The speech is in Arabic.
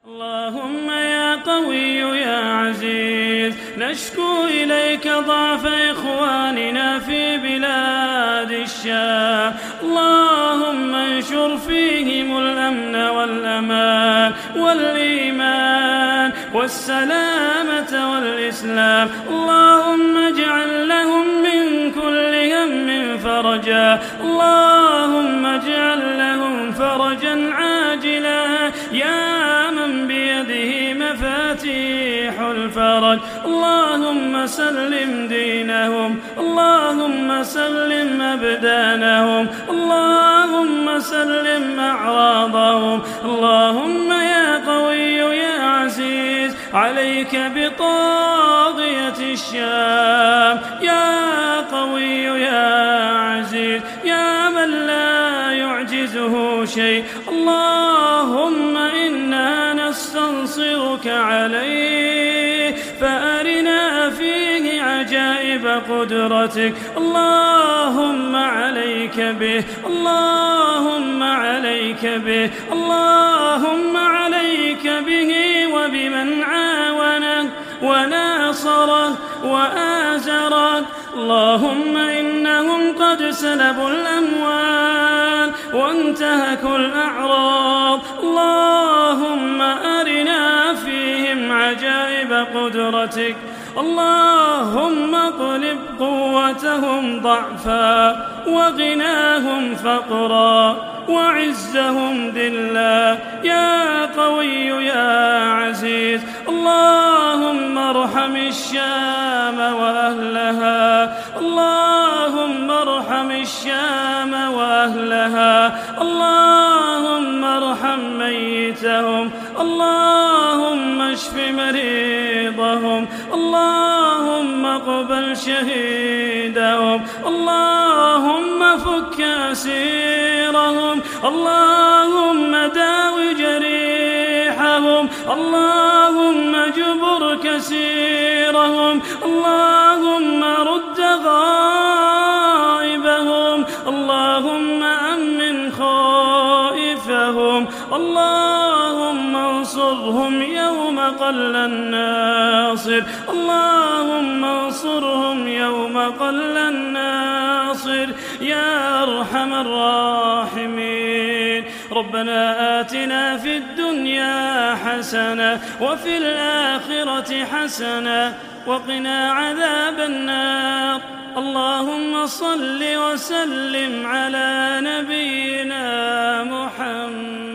اللهم يا قوي يا عزيز، نشكو إليك ضعف إخواننا في بلاد الشام. اللهم انشر فيهم الأمن والأمان والإيمان والسلامة والإسلام. اللهم اجعل لهم من كل هم فرجا، اللهم اجعل لهم فرجا عاجلا يا من بيده مفاتيح الفرج. اللهم سلم دينهم، اللهم سلم أبدانهم، اللهم سلم أعراضهم. اللهم يا قوي يا عزيز، عليك بطاغية الشام. يا قوي يا عزيز، يا من لا يعجزه شيء، اللهم إنا نستنصرك عليه، فأرنا فيه عجائب قدرتك. اللهم عليك به، اللهم عليك به، اللهم عليك به وبمن عاونه وناصره وآزره. اللهم إنهم قد سلبوا الأموال وانتهكوا الأعراض. اللهم أرنا فيهم عجائب قدرتك. اللهم اقلب قوتهم ضعفا وغناهم فقرا وعزهم ذلا يا قوي يا عزيز. اللهم ارحم الشام وأهلها، اللهم ارحم الشام وأهلها، اللهم ارحم ميتهم، اللهم اشف مريضهم، اللهم اقبل شهيدهم، اللهم فك أسيرهم، اللهم داو جريحهم، اللهم جبر كسيرهم، اللهم رد غائبهم، اللهم أمن خائفهم، اللهم انصرهم يوم قل الناصر، اللهم انصرهم يوم قل الناصر يا أرحم الراحمين. ربنا آتنا في الدنيا حسنة وفي الآخرة حسنة وقنا عذاب النار. اللهم صل وسلم على نبينا محمد.